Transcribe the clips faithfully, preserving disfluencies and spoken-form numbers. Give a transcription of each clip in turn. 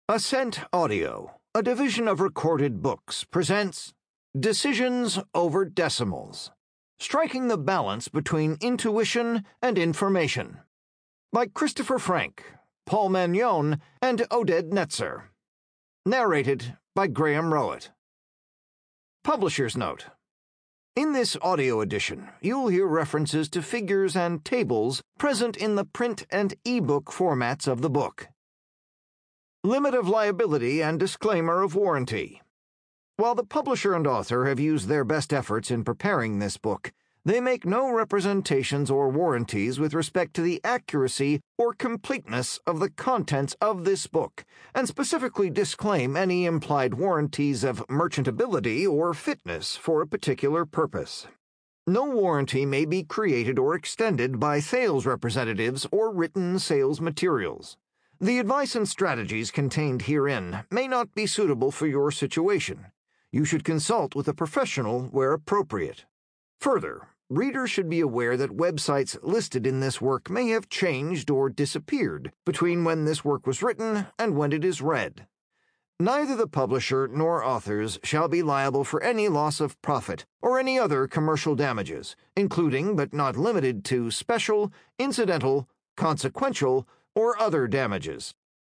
Ascent Audio, a division of Recorded Books, presents Decisions Over Decimals, Striking the Balance Between Intuition and Information, by Christopher Frank, Paul Magnon, and Oded Netzer. Narrated by Graham Rowett. Publisher's Note. In this audio edition, you'll hear references to figures and tables present in the print and e-book formats of the book. Limit of liability and disclaimer of warranty. While the publisher and author have used their best efforts in preparing this book, they make no representations or warranties with respect to the accuracy or completeness of the contents of this book, and specifically disclaim any implied warranties of merchantability or fitness for a particular purpose. No warranty may be created or extended by sales representatives or written sales materials. The advice and strategies contained herein may not be suitable for your situation. You should consult with a professional where appropriate. Further, readers should be aware that websites listed in this work may have changed or disappeared between when this work was written and when it is read. Neither the publisher nor authors shall be liable for any loss of profit or any other commercial damages, including but not limited to special, incidental, consequential, or other damages.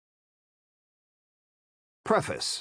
Preface.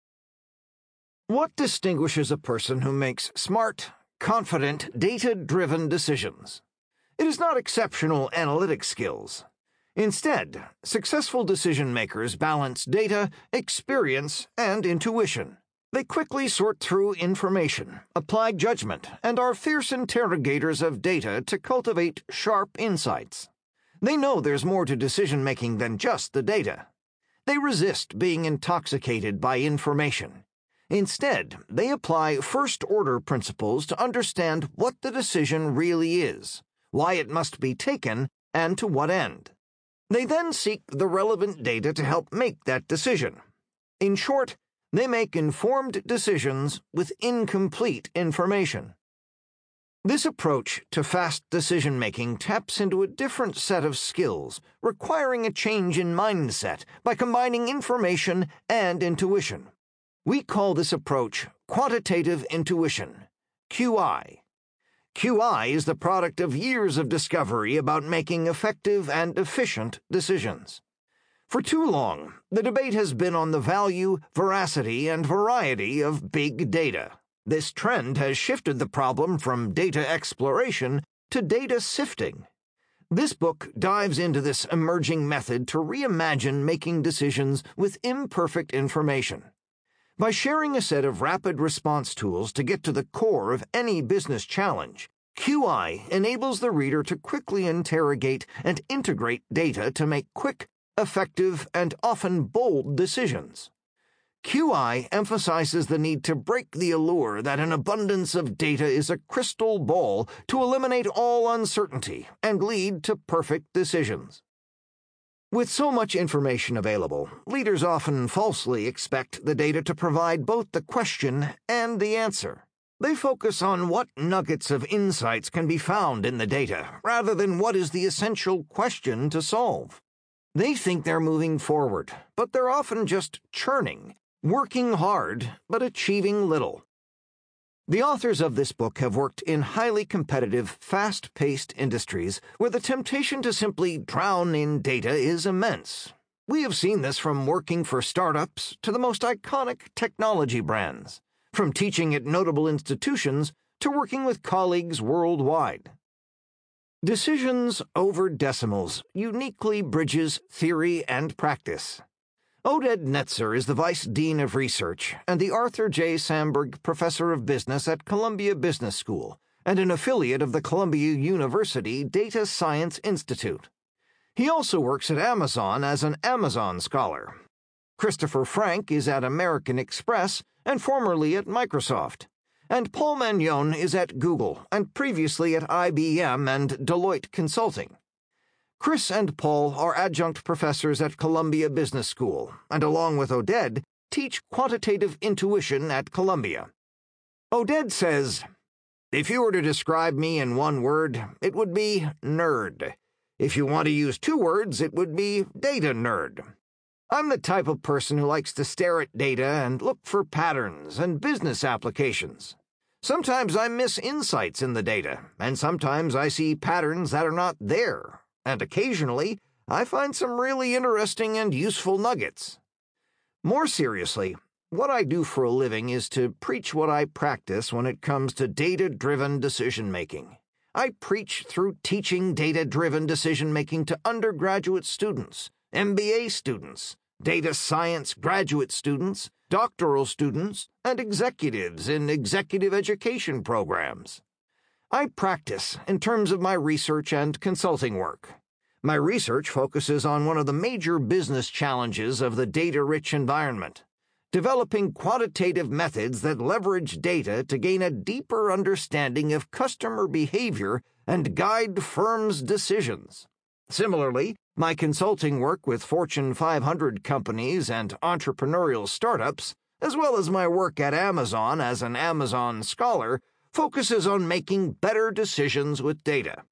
What distinguishes a person who makes smart, confident, data-driven decisions? It is not exceptional analytic skills. Instead, successful decision-makers balance data, experience, and intuition. They quickly sort through information, apply judgment, and are fierce interrogators of data to cultivate sharp insights. They know there's more to decision-making than just the data. They resist being intoxicated by information. Instead, they apply first-order principles to understand what the decision really is, why it must be taken, and to what end. They then seek the relevant data to help make that decision. In short, they make informed decisions with incomplete information. This approach to fast decision-making taps into a different set of skills, requiring a change in mindset by combining information and intuition. We call this approach quantitative intuition, Q I. Q I is the product of years of discovery about making effective and efficient decisions. For too long, the debate has been on the value, veracity, and variety of big data. This trend has shifted the problem from data exploration to data sifting. This book dives into this emerging method to reimagine making decisions with imperfect information. By sharing a set of rapid response tools to get to the core of any business challenge, Q I enables the reader to quickly interrogate and integrate data to make quick, effective, and often bold decisions. Q I emphasizes the need to break the allure that an abundance of data is a crystal ball to eliminate all uncertainty and lead to perfect decisions. With so much information available, leaders often falsely expect the data to provide both the question and the answer. They focus on what nuggets of insights can be found in the data, rather than what is the essential question to solve. They think they're moving forward, but they're often just churning, working hard, but achieving little. The authors of this book have worked in highly competitive, fast-paced industries where the temptation to simply drown in data is immense. We have seen this from working for startups to the most iconic technology brands, from teaching at notable institutions to working with colleagues worldwide. Decisions Over Decimals uniquely bridges theory and practice. Oded Netzer is the Vice Dean of Research and the Arthur J. Samberg Professor of Business at Columbia Business School and an affiliate of the Columbia University Data Science Institute. He also works at Amazon as an Amazon Scholar. Christopher Frank is at American Express and formerly at Microsoft. And Paul Magnon is at Google and previously at I B M and Deloitte Consulting. Chris and Paul are adjunct professors at Columbia Business School, and along with Oded, teach quantitative intuition at Columbia. Oded says, "If you were to describe me in one word, it would be nerd. If you want to use two words, it would be data nerd. I'm the type of person who likes to stare at data and look for patterns and business applications. Sometimes I miss insights in the data, and sometimes I see patterns that are not there, and occasionally I find some really interesting and useful nuggets. More seriously, what I do for a living is to preach what I practice when it comes to data-driven decision-making. I preach through teaching data-driven decision-making to undergraduate students, M B A students, data science graduate students, doctoral students, and executives in executive education programs. I practice in terms of my research and consulting work. My research focuses on one of the major business challenges of the data-rich environment: developing quantitative methods that leverage data to gain a deeper understanding of customer behavior and guide firms' decisions. Similarly, my consulting work with Fortune five hundred companies and entrepreneurial startups, as well as my work at Amazon as an Amazon scholar, focuses on making better decisions with data.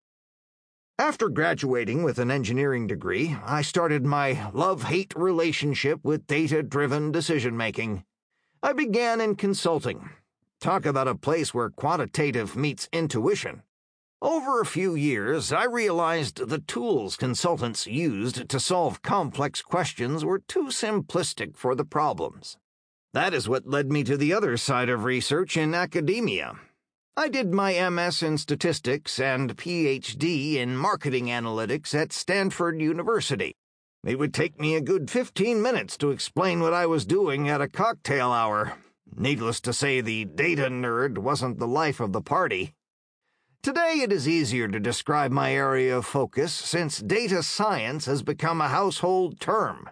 After graduating with an engineering degree, I started my love-hate relationship with data-driven decision-making. I began in consulting. Talk about a place where quantitative meets intuition. Over a few years, I realized the tools consultants used to solve complex questions were too simplistic for the problems. That is what led me to the other side of research in academia. I did my M S in statistics and P H D in marketing analytics at Stanford University. It would take me a good fifteen minutes to explain what I was doing at a cocktail hour. Needless to say, the data nerd wasn't the life of the party. Today it is easier to describe my area of focus since data science has become a household term.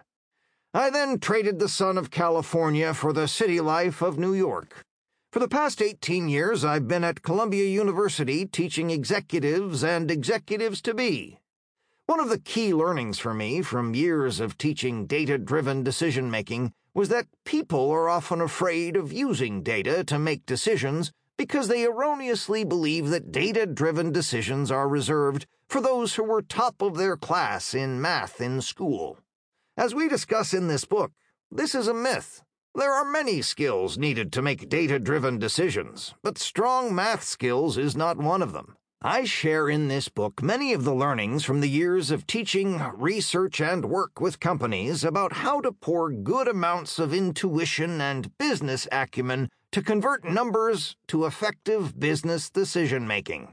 I then traded the sun of California for the city life of New York. For the past eighteen years, I've been at Columbia University teaching executives and executives-to-be. One of the key learnings for me from years of teaching data-driven decision-making was that people are often afraid of using data to make decisions because they erroneously believe that data-driven decisions are reserved for those who were top of their class in math in school. As we discuss in this book, this is a myth. There are many skills needed to make data-driven decisions, but strong math skills is not one of them. I share in this book many of the learnings from the years of teaching, research, and work with companies about how to pour good amounts of intuition and business acumen to convert numbers to effective business decision-making.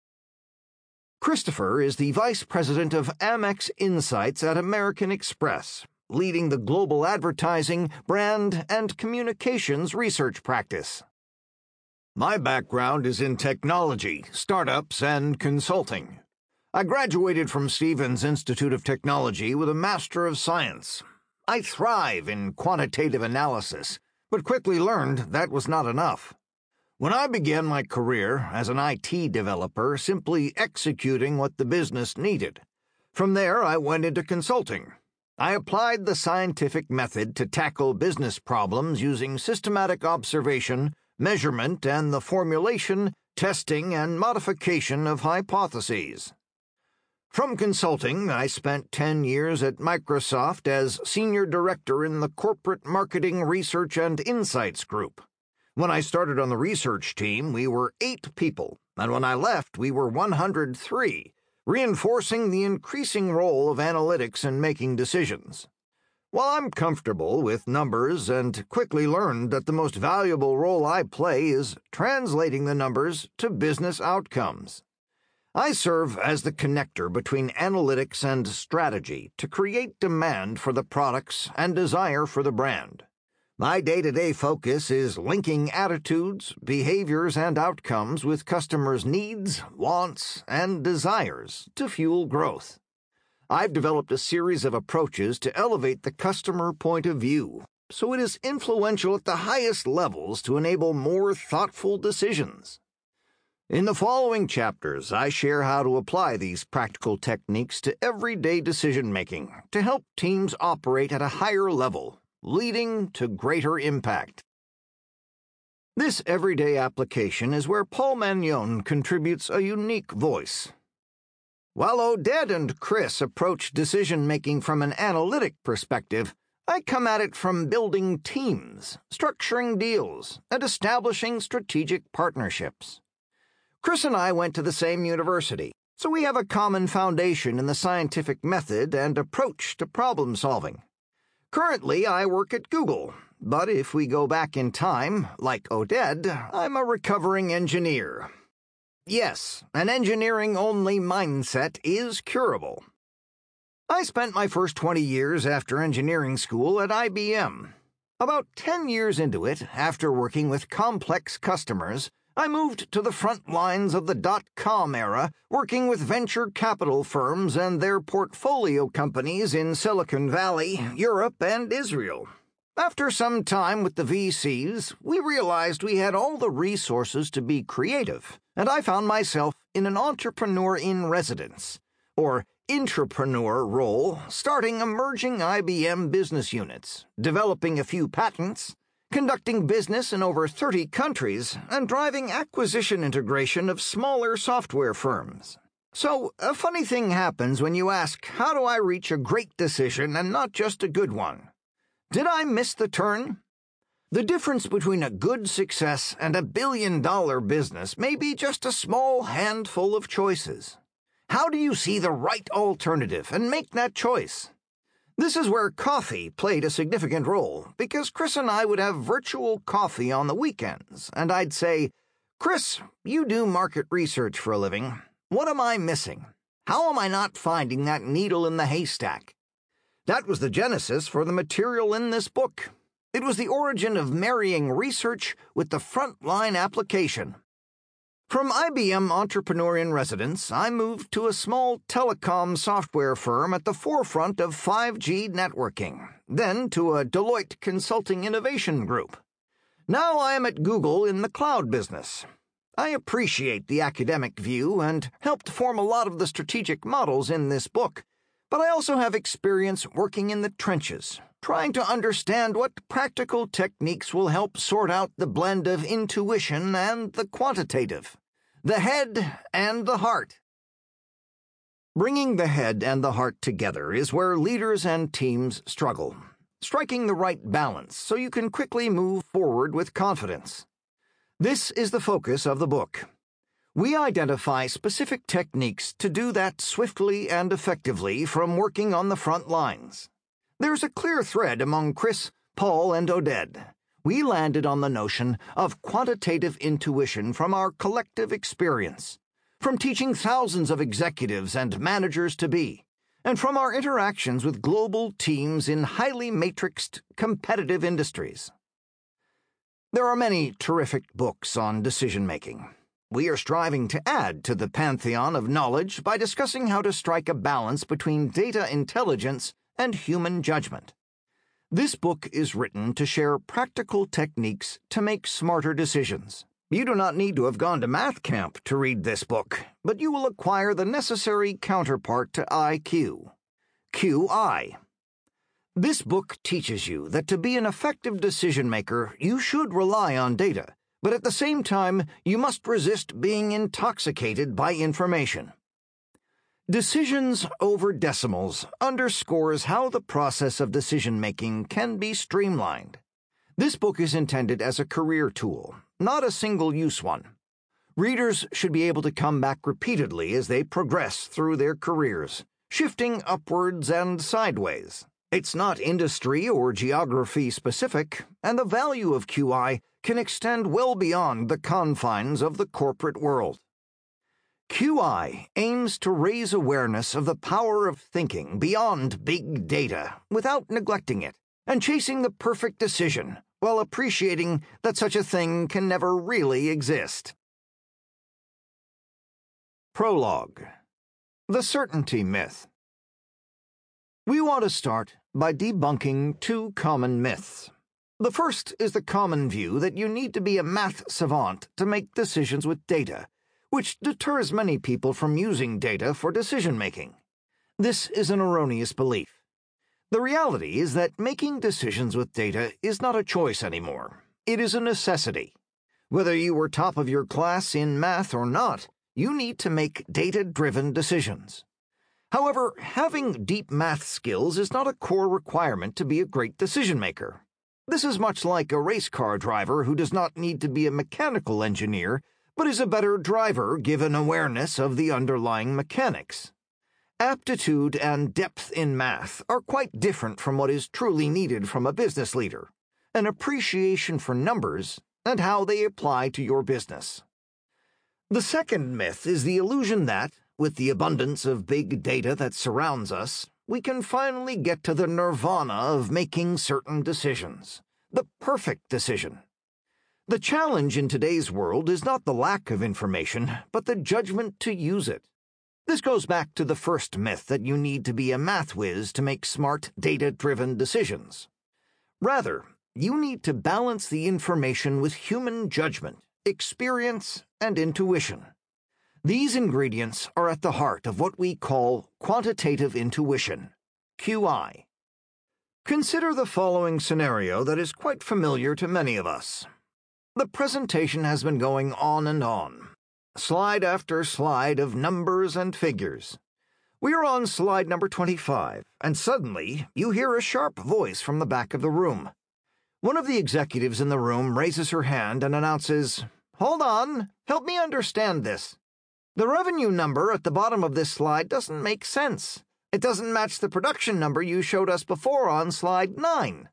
Christopher is the Vice President of Amex Insights at American Express, leading the global advertising, brand, and communications research practice. My background is in technology, startups, and consulting. I graduated from Stevens Institute of Technology with a Master of Science. I thrive in quantitative analysis, but quickly learned that was not enough. When I began my career as an I T developer, simply executing what the business needed. From there, I went into consulting. I applied the scientific method to tackle business problems using systematic observation, measurement, and the formulation, testing, and modification of hypotheses. From consulting, I spent ten years at Microsoft as Senior Director in the Corporate Marketing Research and Insights Group. When I started on the research team, we were eight people, and when I left, we were one hundred three, reinforcing the increasing role of analytics in making decisions. While I'm comfortable with numbers and quickly learned that the most valuable role I play is translating the numbers to business outcomes. I serve as the connector between analytics and strategy to create demand for the products and desire for the brand. My day-to-day focus is linking attitudes, behaviors, and outcomes with customers' needs, wants, and desires to fuel growth. I've developed a series of approaches to elevate the customer point of view, so it is influential at the highest levels to enable more thoughtful decisions. In the following chapters, I share how to apply these practical techniques to everyday decision-making to help teams operate at a higher level, leading to greater impact. This everyday application is where Paul Magnon contributes a unique voice. While Oded and Chris approach decision-making from an analytic perspective, I come at it from building teams, structuring deals, and establishing strategic partnerships. Chris and I went to the same university, so we have a common foundation in the scientific method and approach to problem solving. Currently, I work at Google, but if we go back in time, like Oded, I'm a recovering engineer. Yes, an engineering-only mindset is curable. I spent my first twenty years after engineering school at I B M. About ten years into it, after working with complex customers, I moved to the front lines of the dot-com era, working with venture capital firms and their portfolio companies in Silicon Valley, Europe, and Israel. After some time with the V Cs, we realized we had all the resources to be creative, and I found myself in an entrepreneur in residence, or intrapreneur role, starting emerging I B M business units, developing a few patents, conducting business in over thirty countries, and driving acquisition integration of smaller software firms. So, a funny thing happens when you ask, how do I reach a great decision and not just a good one? Did I miss the turn? The difference between a good success and a billion-dollar business may be just a small handful of choices. How do you see the right alternative and make that choice? This is where coffee played a significant role, because Chris and I would have virtual coffee on the weekends, and I'd say, Chris, you do market research for a living. What am I missing? How am I not finding that needle in the haystack? That was the genesis for the material in this book. It was the origin of marrying research with the frontline application. From I B M Entrepreneur in Residence, I moved to a small telecom software firm at the forefront of five G networking, then to a Deloitte Consulting Innovation Group. Now I am at Google in the cloud business. I appreciate the academic view and helped form a lot of the strategic models in this book, but I also have experience working in the trenches, trying to understand what practical techniques will help sort out the blend of intuition and the quantitative, the head and the heart. Bringing the head and the heart together is where leaders and teams struggle, striking the right balance so you can quickly move forward with confidence. This is the focus of the book. We identify specific techniques to do that swiftly and effectively from working on the front lines. There's a clear thread among Chris, Paul, and Oded. We landed on the notion of quantitative intuition from our collective experience, from teaching thousands of executives and managers to be, and from our interactions with global teams in highly matrixed, competitive industries. There are many terrific books on decision-making. We are striving to add to the pantheon of knowledge by discussing how to strike a balance between data intelligence and human judgment. This book is written to share practical techniques to make smarter decisions. You do not need to have gone to math camp to read this book, but you will acquire the necessary counterpart to I Q, Q I. This book teaches you that to be an effective decision-maker, you should rely on data, but at the same time, you must resist being intoxicated by information. Decisions over decimals underscores how the process of decision-making can be streamlined. This book is intended as a career tool, not a single-use one. Readers should be able to come back repeatedly as they progress through their careers, shifting upwards and sideways. It's not industry or geography specific, and the value of Q I can extend well beyond the confines of the corporate world. Q I aims to raise awareness of the power of thinking beyond big data without neglecting it, and chasing the perfect decision while appreciating that such a thing can never really exist. Prologue. The Certainty Myth. We want to start by debunking two common myths. The first is the common view that you need to be a math savant to make decisions with data, which deters many people from using data for decision-making. This is an erroneous belief. The reality is that making decisions with data is not a choice anymore. It is a necessity. Whether you were top of your class in math or not, you need to make data-driven decisions. However, having deep math skills is not a core requirement to be a great decision maker. This is much like a race car driver who does not need to be a mechanical engineer, but is a better driver given awareness of the underlying mechanics. Aptitude and depth in math are quite different from what is truly needed from a business leader, an appreciation for numbers and how they apply to your business. The second myth is the illusion that, with the abundance of big data that surrounds us, we can finally get to the nirvana of making certain decisions, the perfect decision. The challenge in today's world is not the lack of information, but the judgment to use it. This goes back to the first myth that you need to be a math whiz to make smart, data-driven decisions. Rather, you need to balance the information with human judgment, experience, and intuition. These ingredients are at the heart of what we call quantitative intuition, Q I. Consider the following scenario that is quite familiar to many of us. The presentation has been going on and on, slide after slide of numbers and figures. We are on slide number twenty-five, and suddenly you hear a sharp voice from the back of the room. One of the executives in the room raises her hand and announces, "Hold on, help me understand this. The revenue number at the bottom of this slide doesn't make sense. It doesn't match the production number you showed us before on slide nine.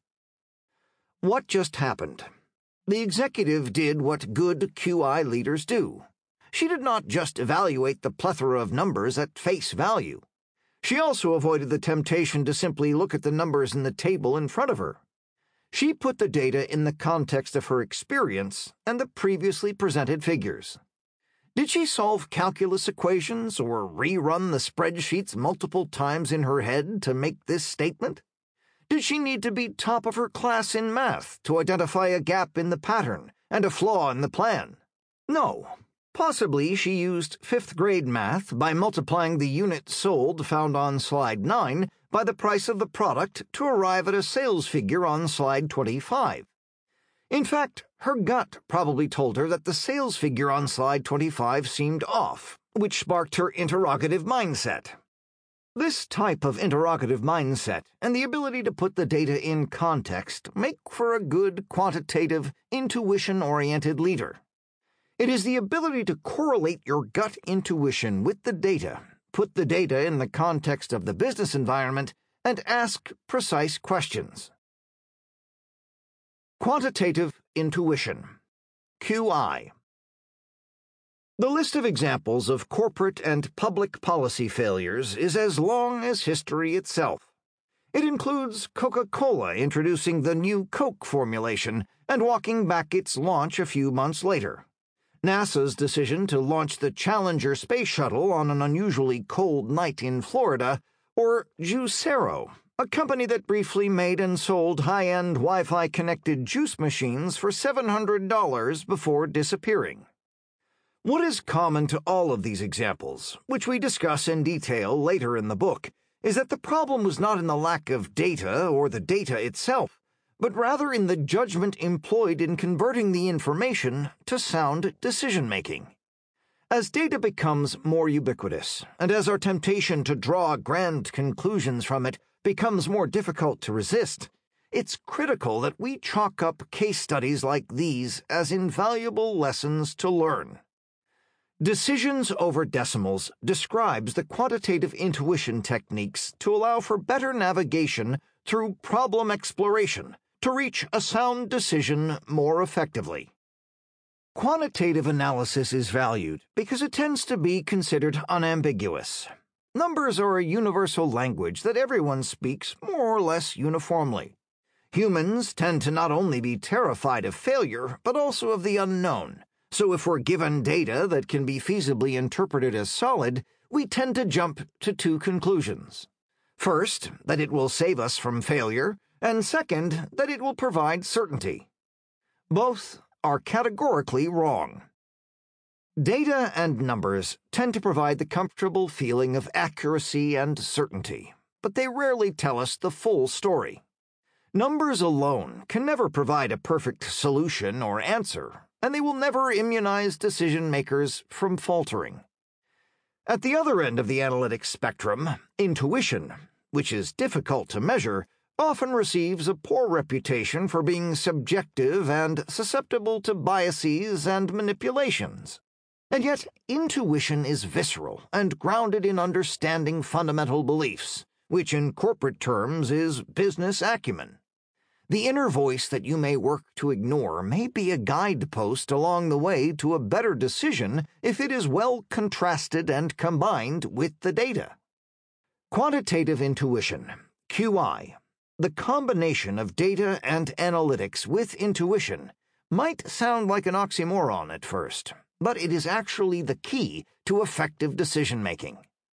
What just happened? The executive did what good Q I leaders do. She did not just evaluate the plethora of numbers at face value. She also avoided the temptation to simply look at the numbers in the table in front of her. She put the data in the context of her experience and the previously presented figures. Did she solve calculus equations or rerun the spreadsheets multiple times in her head to make this statement? Did she need to be top of her class in math to identify a gap in the pattern and a flaw in the plan? No. Possibly she used fifth grade math by multiplying the units sold found on slide nine by the price of the product to arrive at a sales figure on slide twenty-five. In fact, her gut probably told her that the sales figure on slide twenty-five seemed off, which sparked her interrogative mindset. This type of interrogative mindset and the ability to put the data in context make for a good quantitative, intuition-oriented leader. It is the ability to correlate your gut intuition with the data, put the data in the context of the business environment, and ask precise questions. Quantitative intuition, Q I. The list of examples of corporate and public policy failures is as long as history itself. It includes Coca-Cola introducing the new Coke formulation and walking back its launch a few months later, NASA's decision to launch the Challenger space shuttle on an unusually cold night in Florida, or Juicero, a company that briefly made and sold high-end Wi-Fi connected juice machines for seven hundred dollars before disappearing. What is common to all of these examples, which we discuss in detail later in the book, is that the problem was not in the lack of data or the data itself, but rather in the judgment employed in converting the information to sound decision-making. As data becomes more ubiquitous, and as our temptation to draw grand conclusions from it becomes more difficult to resist, it's critical that we chalk up case studies like these as invaluable lessons to learn. Decisions over Decimals describes the quantitative intuition techniques to allow for better navigation through problem exploration to reach a sound decision more effectively. Quantitative analysis is valued because it tends to be considered unambiguous. Numbers are a universal language that everyone speaks more or less uniformly. Humans tend to not only be terrified of failure, but also of the unknown. So if we're given data that can be feasibly interpreted as solid, we tend to jump to two conclusions. First, that it will save us from failure, and second, that it will provide certainty. Both are categorically wrong. Data and numbers tend to provide the comfortable feeling of accuracy and certainty, but they rarely tell us the full story. Numbers alone can never provide a perfect solution or answer, and they will never immunize decision-makers from faltering. At the other end of the analytic spectrum, intuition, which is difficult to measure, often receives a poor reputation for being subjective and susceptible to biases and manipulations. And yet, intuition is visceral and grounded in understanding fundamental beliefs, which in corporate terms is business acumen. The inner voice that you may work to ignore may be a guidepost along the way to a better decision if it is well contrasted and combined with the data. Quantitative intuition, Q I, the combination of data and analytics with intuition, might sound like an oxymoron at first, but it is actually the key to effective decision-making.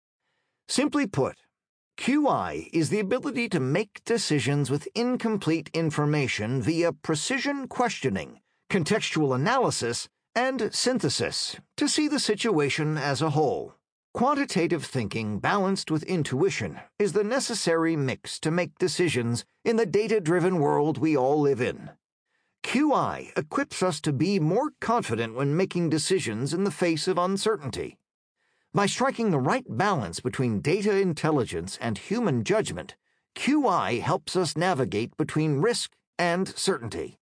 Simply put, Q I is the ability to make decisions with incomplete information via precision questioning, contextual analysis, and synthesis to see the situation as a whole. Quantitative thinking balanced with intuition is the necessary mix to make decisions in the data-driven world we all live in. Q I equips us to be more confident when making decisions in the face of uncertainty. By striking the right balance between data intelligence and human judgment, Q I helps us navigate between risk and certainty.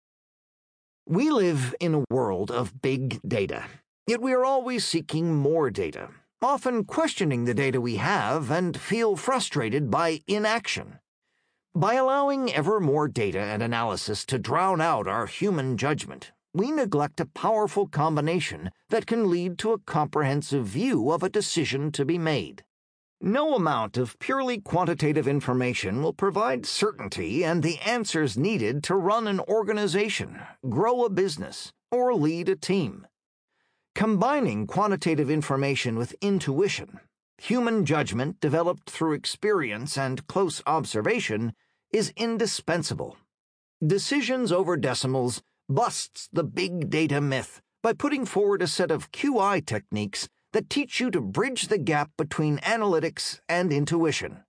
We live in a world of big data, yet we are always seeking more data, often questioning the data we have and feel frustrated by inaction. By allowing ever more data and analysis to drown out our human judgment, we neglect a powerful combination that can lead to a comprehensive view of a decision to be made. No amount of purely quantitative information will provide certainty and the answers needed to run an organization, grow a business, or lead a team. Combining quantitative information with intuition, human judgment developed through experience and close observation, is indispensable. Decisions over decimals busts the big data myth by putting forward a set of Q I techniques that teach you to bridge the gap between analytics and intuition.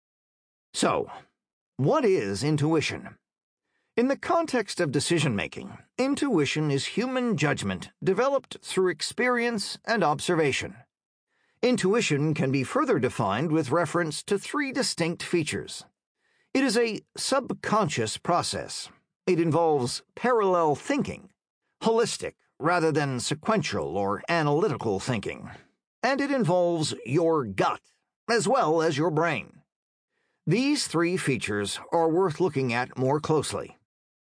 So, what is intuition? In the context of decision-making, intuition is human judgment developed through experience and observation. Intuition can be further defined with reference to three distinct features. It is a subconscious process. It involves parallel thinking, holistic rather than sequential or analytical thinking, and it involves your gut as well as your brain. These three features are worth looking at more closely.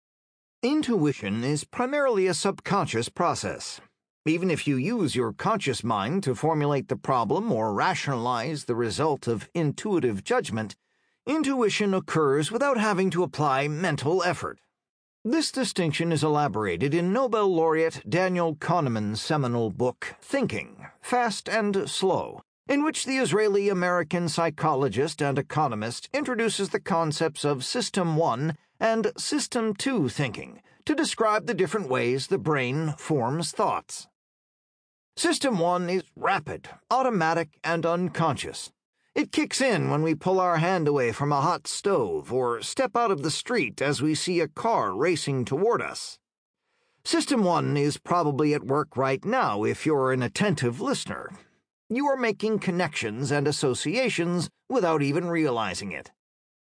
Intuition is primarily a subconscious process. Even if you use your conscious mind to formulate the problem or rationalize the result of intuitive judgment, intuition occurs without having to apply mental effort. This distinction is elaborated in Nobel laureate Daniel Kahneman's seminal book, Thinking, Fast and Slow, in which the Israeli-American psychologist and economist introduces the concepts of System one and System two thinking to describe the different ways the brain forms thoughts. System one is rapid, automatic, and unconscious. It kicks in when we pull our hand away from a hot stove or step out of the street as we see a car racing toward us. System one is probably at work right now if you're an attentive listener. You are making connections and associations without even realizing it.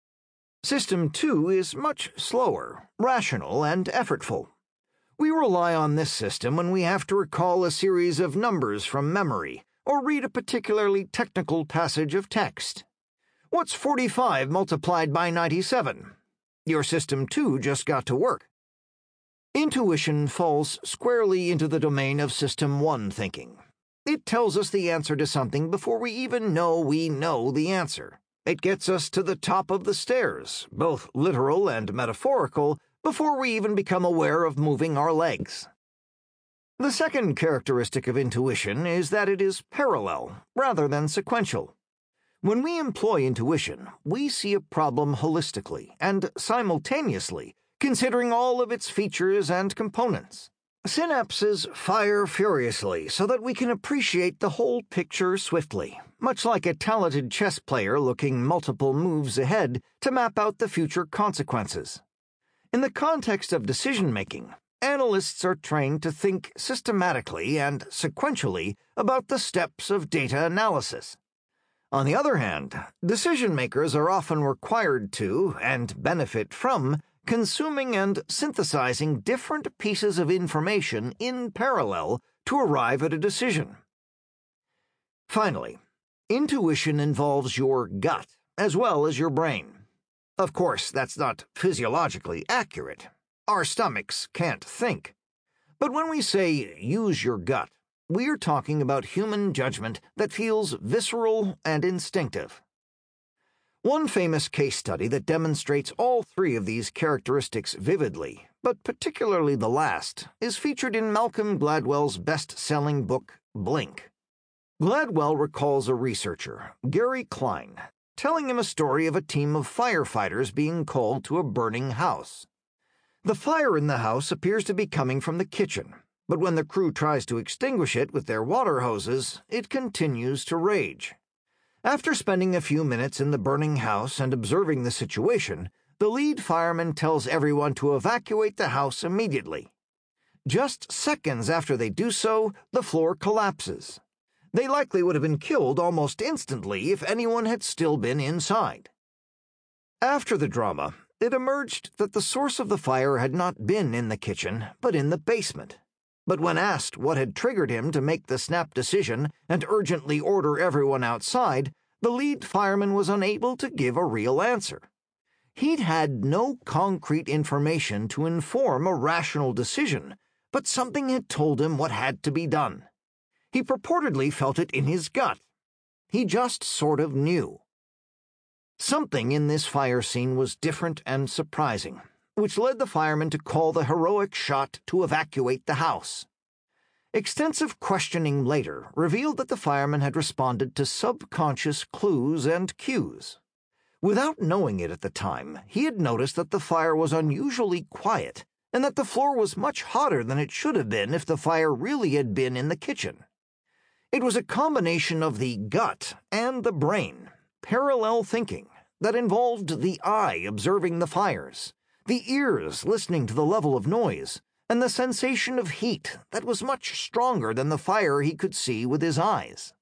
System two is much slower, rational, and effortful. We rely on this system when we have to recall a series of numbers from memory or read a particularly technical passage of text. What's forty-five multiplied by ninety-seven? Your System two just got to work. Intuition falls squarely into the domain of System one thinking. It tells us the answer to something before we even know we know the answer. It gets us to the top of the stairs, both literal and metaphorical, before we even become aware of moving our legs. The second characteristic of intuition is that it is parallel, rather than sequential. When we employ intuition, we see a problem holistically and simultaneously, considering all of its features and components. Synapses fire furiously so that we can appreciate the whole picture swiftly, much like a talented chess player looking multiple moves ahead to map out the future consequences. In the context of decision-making, analysts are trained to think systematically and sequentially about the steps of data analysis. On the other hand, decision-makers are often required to, and benefit from, consuming and synthesizing different pieces of information in parallel to arrive at a decision. Finally, intuition involves your gut as well as your brain. Of course, that's not physiologically accurate. Our stomachs can't think. But when we say use your gut, we're talking about human judgment that feels visceral and instinctive. One famous case study that demonstrates all three of these characteristics vividly, but particularly the last, is featured in Malcolm Gladwell's best-selling book, Blink. Gladwell recalls a researcher, Gary Klein, telling him a story of a team of firefighters being called to a burning house. The fire in the house appears to be coming from the kitchen, but when the crew tries to extinguish it with their water hoses, it continues to rage. After spending a few minutes in the burning house and observing the situation, the lead fireman tells everyone to evacuate the house immediately. Just seconds after they do so, the floor collapses. They likely would have been killed almost instantly if anyone had still been inside. After the drama, it emerged that the source of the fire had not been in the kitchen, but in the basement. But when asked what had triggered him to make the snap decision and urgently order everyone outside, the lead fireman was unable to give a real answer. He'd had no concrete information to inform a rational decision, but something had told him what had to be done. He purportedly felt it in his gut. He just sort of knew. Something in this fire scene was different and surprising, which led the firemen to call the heroic shot to evacuate the house. Extensive questioning later revealed that the fireman had responded to subconscious clues and cues. Without knowing it at the time, he had noticed that the fire was unusually quiet and that the floor was much hotter than it should have been if the fire really had been in the kitchen. It was a combination of the gut and the brain, parallel thinking, that involved the eye observing the fires, the ears listening to the level of noise, and the sensation of heat that was much stronger than the fire he could see with his eyes.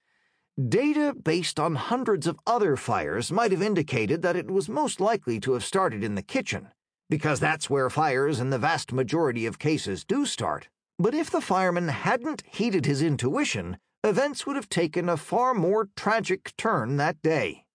Data based on hundreds of other fires might have indicated that it was most likely to have started in the kitchen, because that's where fires in the vast majority of cases do start. But if the fireman hadn't heeded his intuition, events would have taken a far more tragic turn that day.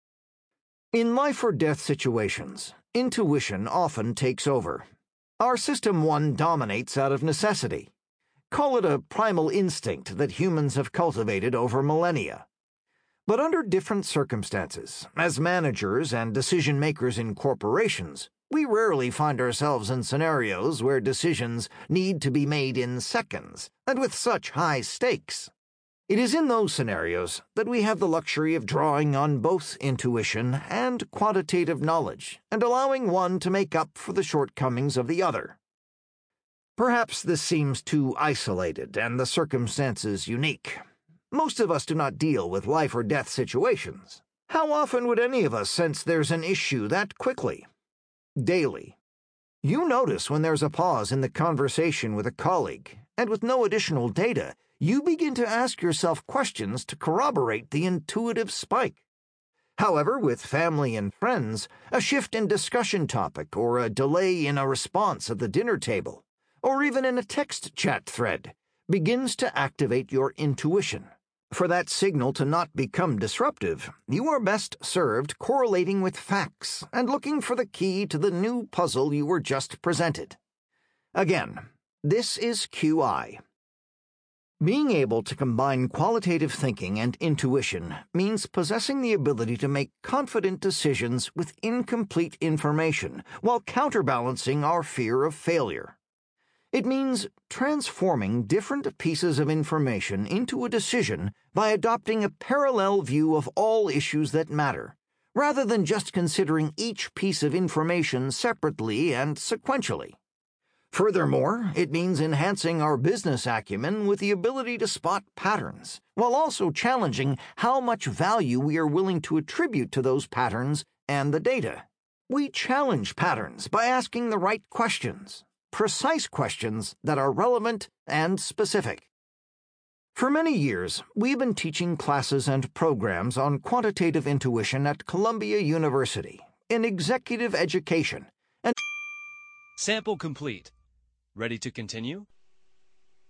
In life-or-death situations, intuition often takes over. Our System one dominates out of necessity. Call it a primal instinct that humans have cultivated over millennia. But under different circumstances, as managers and decision-makers in corporations, we rarely find ourselves in scenarios where decisions need to be made in seconds, and with such high stakes. It is in those scenarios that we have the luxury of drawing on both intuition and quantitative knowledge, and allowing one to make up for the shortcomings of the other. Perhaps this seems too isolated and the circumstances unique. Most of us do not deal with life-or-death situations. How often would any of us sense there's an issue that quickly? Daily. You notice when there's a pause in the conversation with a colleague, and with no additional data, you begin to ask yourself questions to corroborate the intuitive spike. However, with family and friends, a shift in discussion topic or a delay in a response at the dinner table, or even in a text chat thread, begins to activate your intuition. For that signal to not become disruptive, you are best served correlating with facts and looking for the key to the new puzzle you were just presented. Again, this is Q I. Being able to combine qualitative thinking and intuition means possessing the ability to make confident decisions with incomplete information while counterbalancing our fear of failure. It means transforming different pieces of information into a decision by adopting a parallel view of all issues that matter, rather than just considering each piece of information separately and sequentially. Furthermore, it means enhancing our business acumen with the ability to spot patterns, while also challenging how much value we are willing to attribute to those patterns and the data. We challenge patterns by asking the right questions. precise questions that are relevant and specific. For many years, we've been teaching classes and programs on quantitative intuition at Columbia University in executive education and Sample complete. Ready to continue?